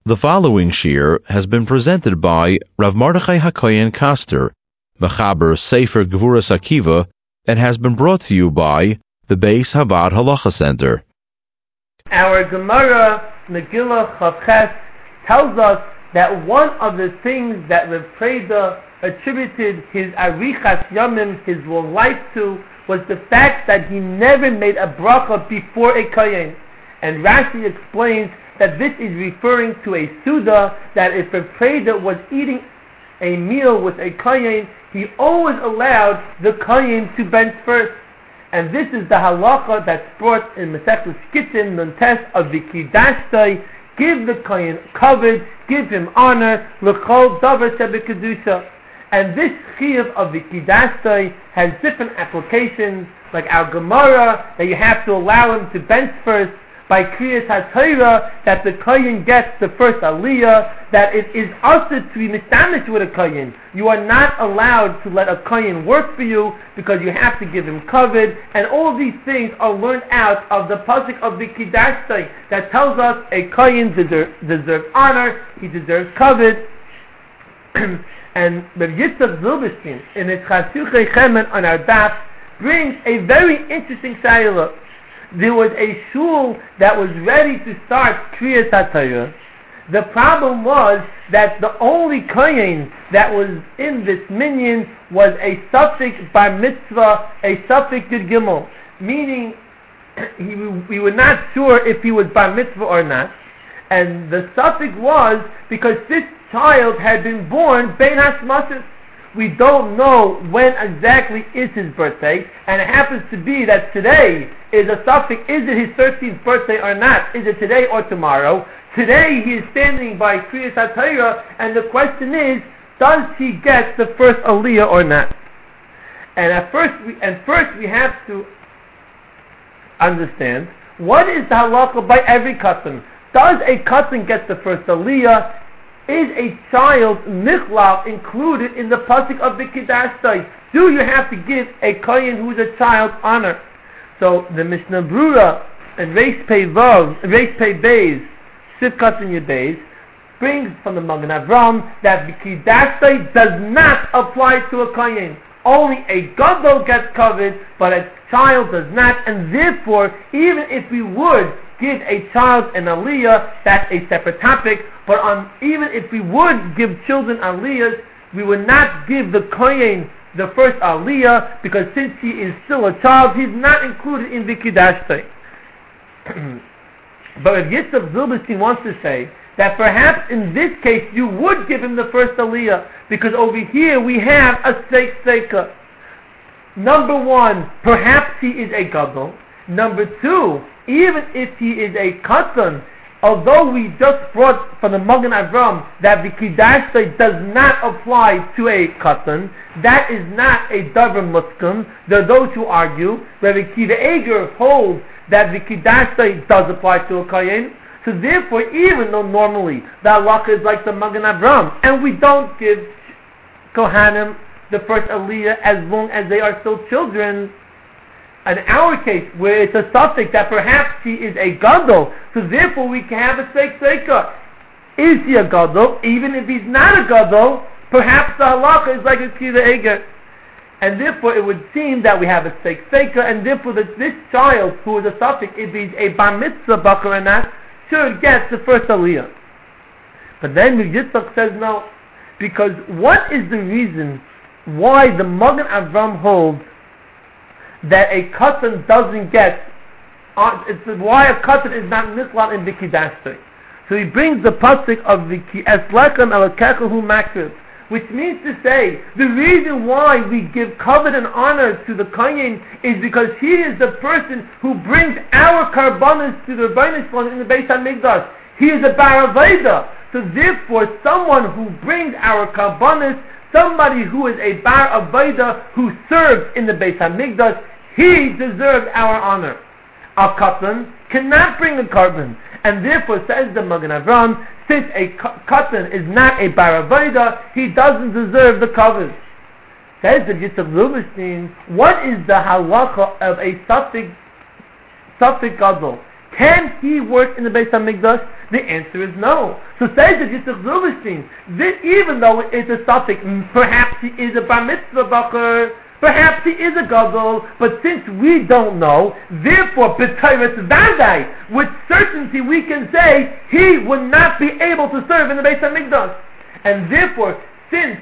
The following shir has been presented by Rav Mordechai HaKoyen Koster, Mechaber Sefer Gevuras Akiva, and has been brought to you by the Beis Havad Halacha Center. Our Gemara, Megillah Chavches, tells us that one of the things that Rav Preda attributed his Arichas Yamim, his long life to, was the fact that he never made a bracha before a Kohen. And Rashi explains that this is referring to a Suda, that if a Preda was eating a meal with a Kohen, he always allowed the Kohen to bench first. And this is the halacha that's brought in Masechus Gittin, Nuntes of the Kiddushtoi. Give the Kohen covered, give him honor, l'chol davar shebekadusha. And this chiyuv of the Kiddushtoi has different applications, like our Gemara, that you have to allow him to bench first, by Kriyas HaTorah, that the Kohen gets the first aliyah, that it is also to be mistamish with a Kohen. You are not allowed to let a Kohen work for you because you have to give him covered, and all of these things are learned out of the pasuk of the Kiddushtoi that tells us a Kohen deserves honor, he deserves covered. And Rav Yitzchak Zilberstein, in his Chasuchei Chemen on our daf, brings a very interesting shayla. There was a shul that was ready to start Kriyas HaTorah. The problem was that the only kohen that was in this minyan was a suffix bar mitzvah, a suffix yud gimel, meaning we were not sure if he was bar mitzvah or not. And the suffix was because this child had been born bein hashmasos. We don't know when exactly is his birthday, and it happens to be that today is a suffix. Is it his 13th birthday or not? Is it today or tomorrow? Today he is standing by Kriyas HaTorah, and the question is, does he get the first aliyah or not? And first we have to understand, what is the halakha by every katan? Does a katan get the first aliyah? Is a child nichlal included in the pasuk of the Kiddushtoi? Do you have to give a kohen who is a child honor? So the Mishnah Brura and Reis Pei Beis, Sivkat and Yudbeis, brings from the Magen Avram that the Kiddushtoi does not apply to a kohen. Only a gadol gets covered, but a child does not, and therefore, even if we would give a child an aliyah, that's a separate topic, but even if we would give children aliyahs, we would not give the kohen the first aliyah, because since he is still a child, he's not included in the Kiddushtoi. But if Yitzchak Zilberstein wants to say that perhaps in this case you would give him the first aliyah, because over here we have a seika. Number one, perhaps he is a gadol. Number two, even if he is a katan, although we just brought from the Magen Avram that the Kiddushtoi does not apply to a katan, that is not a davar muskim. There are those who argue, Rabbi Akiva Eger holds that the Kiddushtoi does apply to a kohen. So therefore, even though normally the halakha is like the Magen Avram, and we don't give kohanim the first aliyah as long as they are still children, in our case, where it's a suffix that perhaps he is a gadol, so therefore we can have a seika. Is he a gadol? Even if he's not a gadol, perhaps the halacha is like a Akiva Eger. And therefore it would seem that we have a seika, and therefore that this child who is a suffix, if he's a bar mitzvah bakar or not, should get the first aliyah. But then Yitzchak says no, because what is the reason why the Magen Avram holds that a katan doesn't get, why a katan is not nichlal in the Kiddushtoi? So he brings the pasuk of the Ki Es Lechem Elokecha Hu Makriv, which means to say, the reason why we give covet and honor to the kohen is because he is the person who brings our karbanos to the Rebbeinu Shalom in the Beis HaMikdash. He is a bar avoda. So therefore, someone who brings our karbanos, somebody who is a bar avoda, who serves in the Beis HaMikdash, he deserves our honor. A katan cannot bring a carbon, and therefore says the Magen Avram, since a katan is not a bar avoda, he doesn't deserve the cover. Says the Yitzchak Zilberstein, what is the halacha of a suffix gadol? Can he work in the Beis HaMikdash? The answer is no. So says the Yitzchak Zilberstein, that even though it's a suffix, perhaps he is a bar mitzvah bacher, perhaps he is a gadol, but since we don't know, therefore, b'tayras vadai, with certainty we can say he would not be able to serve in the Beis HaMikdash. And therefore, since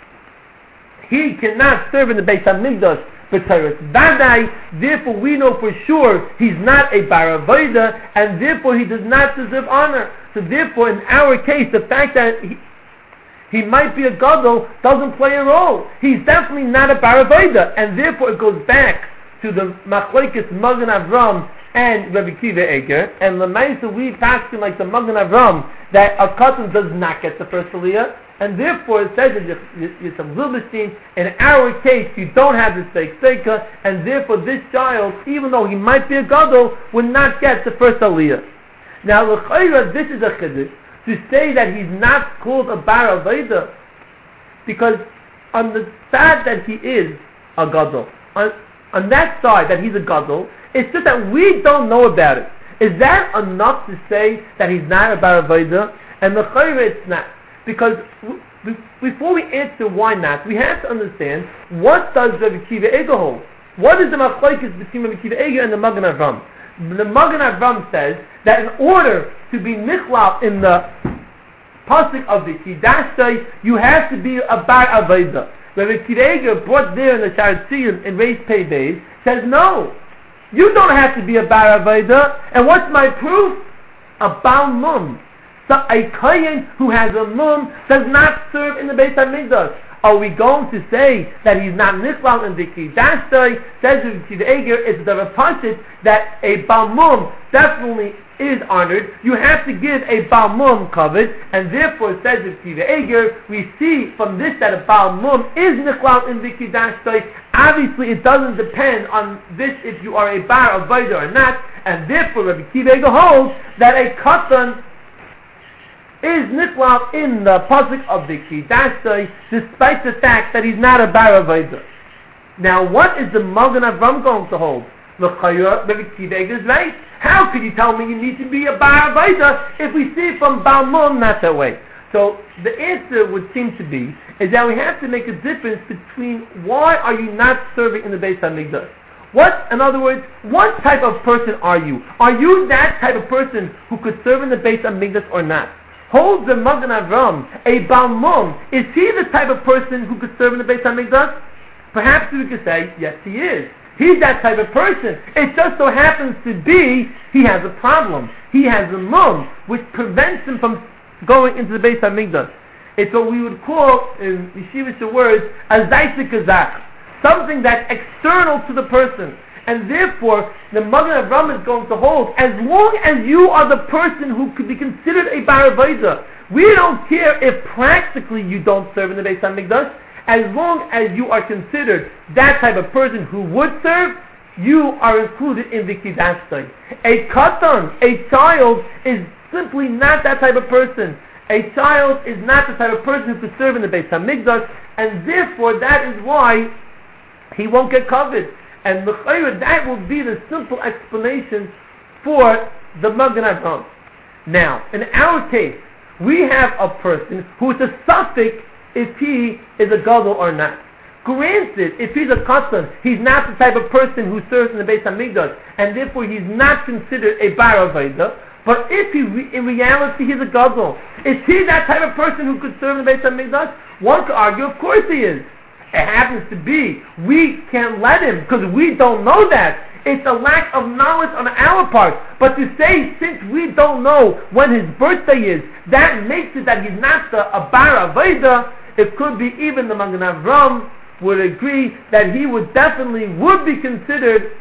he cannot serve in the Beis HaMikdash, b'tayras vadai, therefore we know for sure he's not a bar avoda, and therefore he does not deserve honor. So therefore, in our case, the fact that he might be a gadol doesn't play a role. He's definitely not a bar avoda, and therefore it goes back to the machlokes Magen Avram and Rabbi Akiva Eiger, and Lemaisa we paskin like the Magen Avram that a katan does not get the first aliyah, and therefore it says that Yitzchak Zilberstein, in our case you don't have the seika, and therefore this child, even though he might be a gadol, would not get the first aliyah. Now l'chayra, this is a chiddush, to say that he's not called a bar avoda, because on the fact that he is a gadol, on that side that he's a gadol, it's just that we don't know about it. Is that enough to say that he's not a bar avoda? And the chayra, it's not, because before we answer why not, we have to understand what does Rabbi Akiva Eiger hold. What is the machlokes between Rabbi Akiva Eiger and the Magen Avram? The Magen Avram says that in order to be nichlal in the pasuk of the Kidashtay, you have to be a bar avoda. Rabbi Akiva Eiger, brought there in the Shar Tziyun in Reis Pei Beis, says no, you don't have to be a bar avoda. And what's my proof? A Baal Mum. So a kohen who has a mum does not serve in the Beis HaMikdash. Are we going to say that he's not nichlal in the Kidashtay? Says Rabbi Akiva Eiger, it's the repashit that a Baal Mum definitely is honored. You have to give a Baal Mum covered, and therefore, says Rabbi Akiva Eiger, we see from this that a Baal Mum is nichlal in the Kidashtay. Obviously, it doesn't depend on this if you are a bar avoda or not, and therefore Rabbi Akiva Eiger holds that a katan is nichlal in the pasuk of the Kidashtay, despite the fact that he's not a bar avoda. Now, what is the Magen Avram going to hold? L'chayra, Rabbi Akiva Eiger is right. How could you tell me you need to be a bar avoda if we see from Baal Mum not that way? So the answer would seem to be is that we have to make a difference between why are you not serving in the Beis HaMikdash. In other words, what type of person are you? Are you that type of person who could serve in the Beis HaMikdash or not? Holds the Magen Avram a Baal Mum, is he the type of person who could serve in the Beis HaMikdash? Perhaps we could say, yes, he is. He's that type of person. It just so happens to be he has a problem. He has a mum, which prevents him from going into the Beis HaMikdash. It's what we would call, in yeshivish words, a zaysik kazach, something that's external to the person. And therefore, the Magen Avram is going to hold, as long as you are the person who could be considered a bar avoda, we don't care if practically you don't serve in the Beis HaMikdash, as long as you are considered that type of person who would serve, you are included in the Kidashtay. A katan, a child, is simply not that type of person. A child is not the type of person who could serve in the Beis HaMikdash, and therefore that is why he won't get covered. And that will be the simple explanation for the Magen Avram. Now, in our case, we have a person who is a suffix if he is a gadol or not. Granted, if he's a katan, he's not the type of person who serves in the Beis HaMikdash, and therefore he's not considered a bar avoda. But if in reality he's a gadol, is he that type of person who could serve in the Beis HaMikdash? One could argue, of course he is. It happens to be, we can't let him, because we don't know that. It's a lack of knowledge on our part. But to say, since we don't know when his birthday is, that makes it that he's not a bar avoda. It could be even the Magen Avram would agree that he would be considered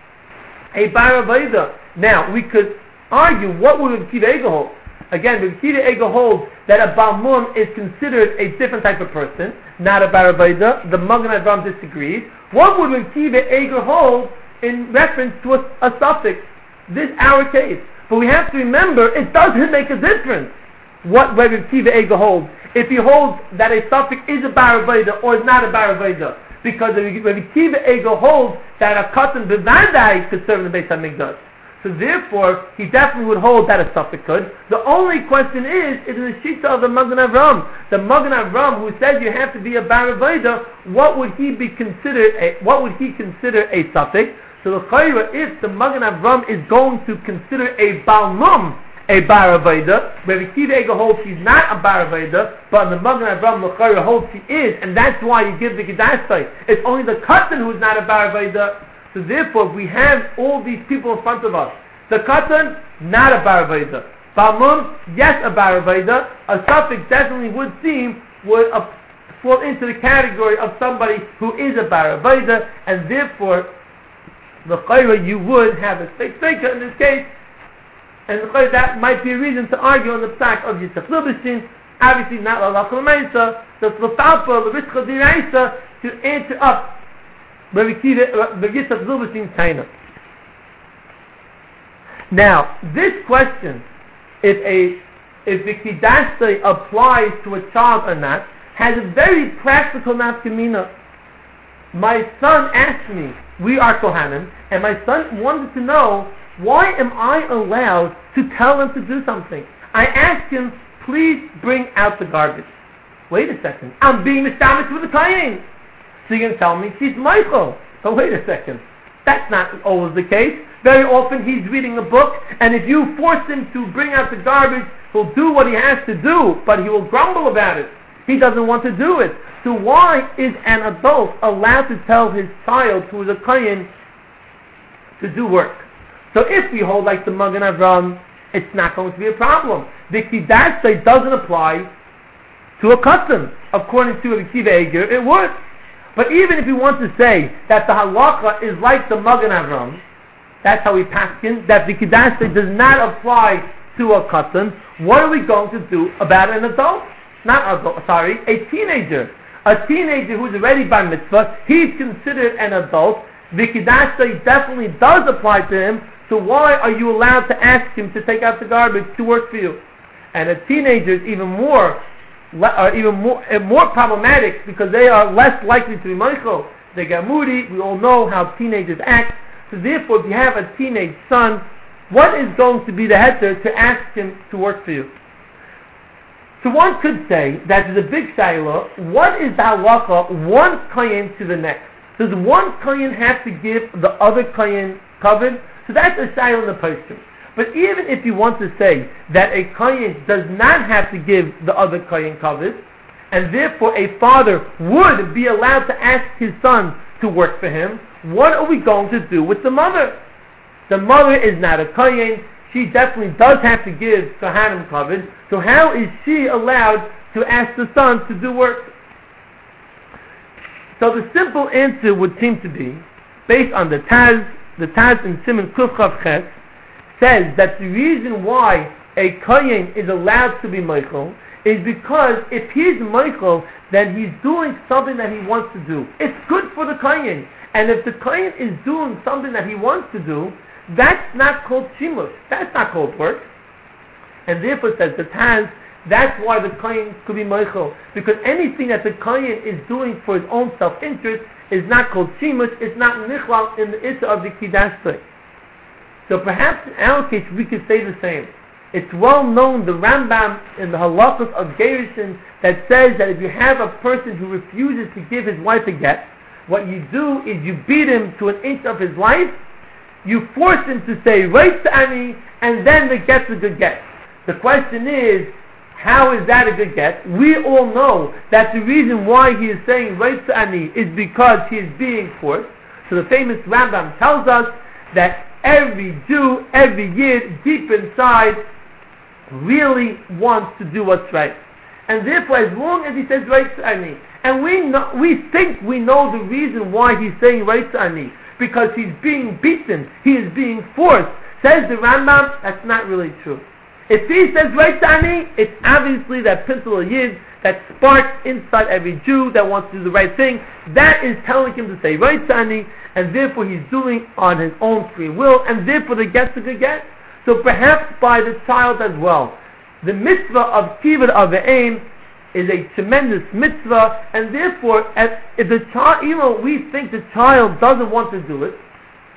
a bar avoda. Now, we could argue, what would Rabbi Akiva Eiger hold? Again, Rabbi Akiva Eiger holds that a Baal Mum is considered a different type of person, not a bar avoda. The Magen Avram disagrees. What would Rabbi Akiva Eiger hold in reference to a suffix? This is our case. But we have to remember, it doesn't make a difference what Rabbi Akiva Eiger holds. If he holds that a suffix is a bar avoda or is not a bar avoda, because Rabbi Akiva Eiger holds that a katan b'vadai could serve in the Beis HaMikdash. So therefore, he definitely would hold that a suffix could. The only question is the shita of the Magen Avram. The Magen Avram, who says you have to be a bar avoda, what would he consider a suffix? So the chayra, if the Magen Avram is going to consider a balmum a bar avoda, where the Kiva Ega holds she's not a bar avoda, but the Magen Avram the chayra holds she is, and that's why you give the kedastai. It's only the katan who's not a bar avoda. So therefore, we have all these people in front of us. The katan, not a bar avoda. Balmum, yes, a bar avoda. A suffix definitely would fall into the category of somebody who is a bar avoda, and therefore, the chayra you would have a steika in this case, and that might be a reason to argue on the psak of Yitzchak Lubishin, obviously not Lalach L'Maisa, the L'Talpa, the Rishcha D'Iraisa, to answer up the Yitzchak Lubishin's Taina. Now, this question, if the Kidashtei applies to a child or not, has a very practical nafkamina. My son asked me, we are Kohanim, and my son wanted to know, why am I allowed to tell him to do something? I asked him, please bring out the garbage. Wait a second, I'm being mishtamesh with the kohen. So you're going to tell me she's Michael. But wait a second, that's not always the case. Very often he's reading a book, and if you force him to bring out the garbage, he'll do what he has to do, but he will grumble about it. He doesn't want to do it. So why is an adult allowed to tell his child, who is a kohen, to do work? So if we hold like the Magen Avram, it's not going to be a problem. The Kidashtei doesn't apply to a katan. According to the Kiva Eger, it would. But even if you want to say that the halacha is like the Magen Avram, that's how we paskin, that the Kidashtei does not apply to a katan, what are we going to do about an adult? A teenager. A teenager who's already bar mitzvah, he's considered an adult. The Kidashtei definitely does apply to him, so why are you allowed to ask him to take out the garbage to work for you? And a teenager is even more problematic because they are less likely to be Michael. They get moody. We all know how teenagers act. So therefore, if you have a teenage son, what is going to be the heter to ask him to work for you? So one could say that there's a big shaila. What is the halacha one kohen to the next? Does one kohen have to give the other kohen covered? So that's a shaila in the posture. But even if you want to say that a kohen does not have to give the other kohen covered, and therefore a father would be allowed to ask his son to work for him, what are we going to do with the mother? The mother is not a kohen. She definitely does have to give kohanim covered. So how is she allowed to ask the son to do work? So the simple answer would seem to be, based on the Taz in Siman Kuf Chav Ches, says that the reason why a kohen is allowed to be Michael is because if he's Michael, then he's doing something that he wants to do. It's good for the kohen. And if the kohen is doing something that he wants to do, that's not called shimush. That's not called work. And therefore, says the Taz, that's why the kohen could be Michael. Because anything that the kohen is doing for his own self-interest is not called shimush. It's not nichlal in the issa of the Kidashtei. So perhaps in our case we could say the same. It's well known, the Rambam in the halachos of Gerushin, that says that if you have a person who refuses to give his wife a get, what you do is you beat him to an inch of his life, you force him to say right to Ani, and then the get's a good get. The question is, how is that a good get? We all know that the reason why he is saying right to Ani is because he is being forced. So the famous Rambam tells us that every Jew, every Yid, deep inside, really wants to do what's right. And therefore, as long as he says right to Ani, and we think we know the reason why he's saying right to Ani, because he's being beaten, he is being forced, says the Rambam, that's not really true. If he says right to Ani, it's obviously that pencil Yid, that spark inside every Jew that wants to do the right thing, that is telling him to say right to Ani, and therefore he's doing on his own free will, and therefore the get's a good get. So perhaps by the child as well. The mitzvah of Kibbud Avim is a tremendous mitzvah, and therefore, if the child, even though we think the child doesn't want to do it,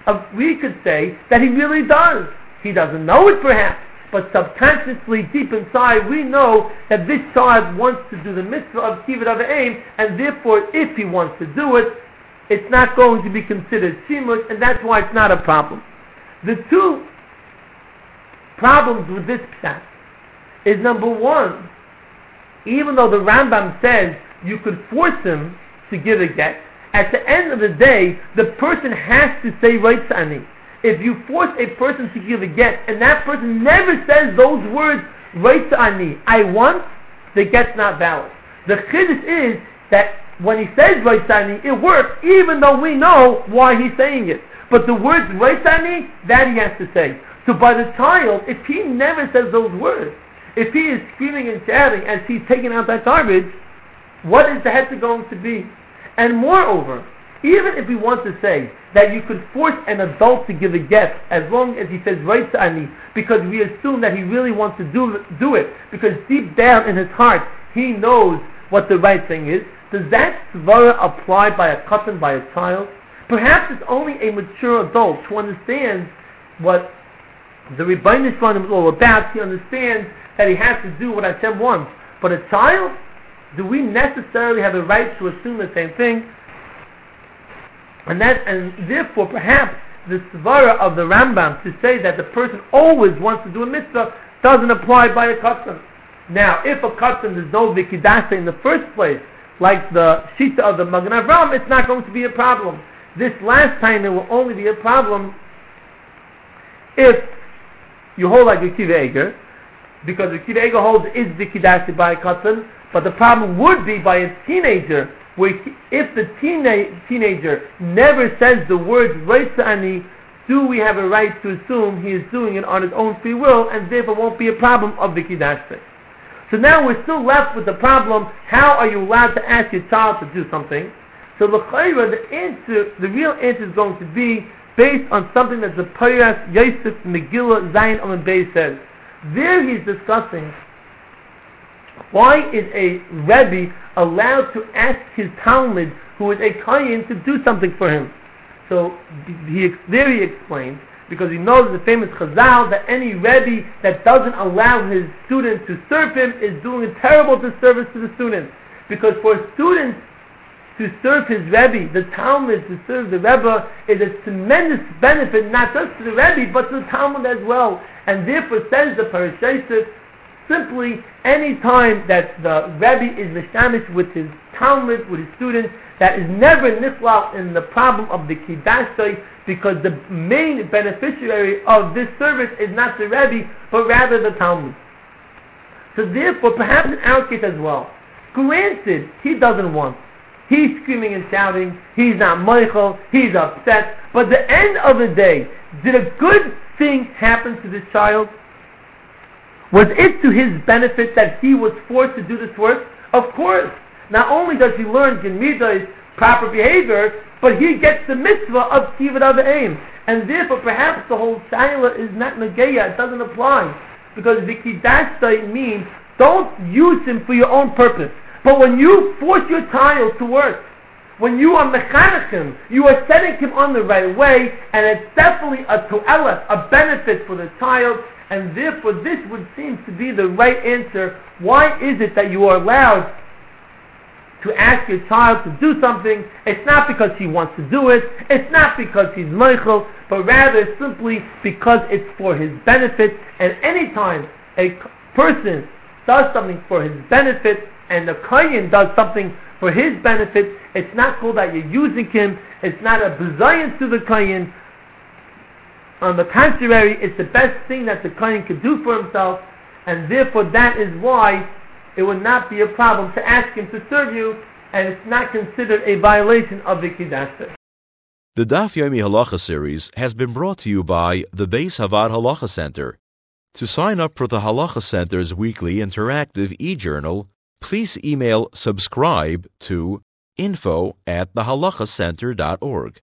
we could say that he really does. He doesn't know it perhaps, but subconsciously, deep inside, we know that this child wants to do the mitzvah of kibbud av v'em, and therefore, if he wants to do it, it's not going to be considered shimush, and that's why it's not a problem. The two problems with this pshat is, number one, even though the Rambam says you could force him to give a get, at the end of the day, the person has to say right ani. If you force a person to give a get, and that person never says those words, right ani, I want, the get's not valid. The chiddush is that when he says right ani, it works, even though we know why he's saying it. But the words right ani, that he has to say. So by the child, if he never says those words, if he is screaming and shouting as he's taking out that garbage, what is the heter going to be? And moreover, even if we want to say that you could force an adult to give a get as long as he says right ani, because we assume that he really wants to do it, because deep down in his heart he knows what the right thing is, does that svara apply by a katan, by a child? Perhaps it's only a mature adult who understands what the Rebbeinu Shalom is all about. He understands that he has to do what Hashem wants. But a child, do we necessarily have a right to assume the same thing? And therefore, perhaps the svara of the Rambam to say that the person always wants to do a mitzvah doesn't apply by a katan. Now, if a katan is no vikidasa in the first place, like the shita of the Magen Avraham, it's not going to be a problem. This last time it will only be a problem if you hold like Akiva Eger, because Akiva Eger holds is vikidasa by a katan, but the problem would be by a teenager, where if the teenager never says the words right ani, do we have a right to assume he is doing it on his own free will, and therefore won't be a problem of vikidasa? So now we're still left with the problem, how are you allowed to ask your child to do something? So the real answer is going to be based on something that the Payas Yosef Megillah Zayin Amud Beis says. There he's discussing why is a Rebbe allowed to ask his Talmud, who is a Kohen, to do something for him. So he explains, because he knows the famous Chazal that any Rebbe that doesn't allow his student to serve him is doing a terrible disservice to the student. Because for a student to serve his Rebbe, the Talmud to serve the Rebbe, is a tremendous benefit, not just to the Rebbe, but to the Talmud as well. And therefore says the Parashaysis, simply any time that the Rebbe is mishamish with his Talmud, with his student, that is never nichlal in the problem of the Kiddushay, because the main beneficiary of this service is not the Rebbe, but rather the Talmud. So therefore, perhaps in our case as well, granted, he doesn't want. He's screaming and shouting, he's not moichel, he's upset, but at the end of the day, did a good thing happen to this child? Was it to his benefit that he was forced to do this work? Of course. Not only does he learn Gemidas, proper behavior, but he gets the mitzvah of kibbud av v'em. And therefore, perhaps the whole shayla is not negeya, it doesn't apply. Because vikidashtay means, don't use him for your own purpose. But when you force your child to work, when you are mechanech him, you are setting him on the right way, and it's definitely a to'elet, a benefit for the child, and therefore this would seem to be the right answer. Why is it that you are allowed to ask your child to do something? It's not because he wants to do it, it's not because he's moichel, but rather simply because it's for his benefit. And anytime a person does something for his benefit, and the kohen does something for his benefit, it's not called that you're using him, it's not a bizayon to the kohen. On the contrary, it's the best thing that the kohen can do for himself, and therefore that is why it would not be a problem to ask him to serve you, and it's not considered a violation of the Kiddush. The Daf Yomi Halacha series has been brought to you by the Beis Havad Halacha Center. To sign up for the Halacha Center's weekly interactive e-journal, please email subscribe to info@thehalachacenter.org.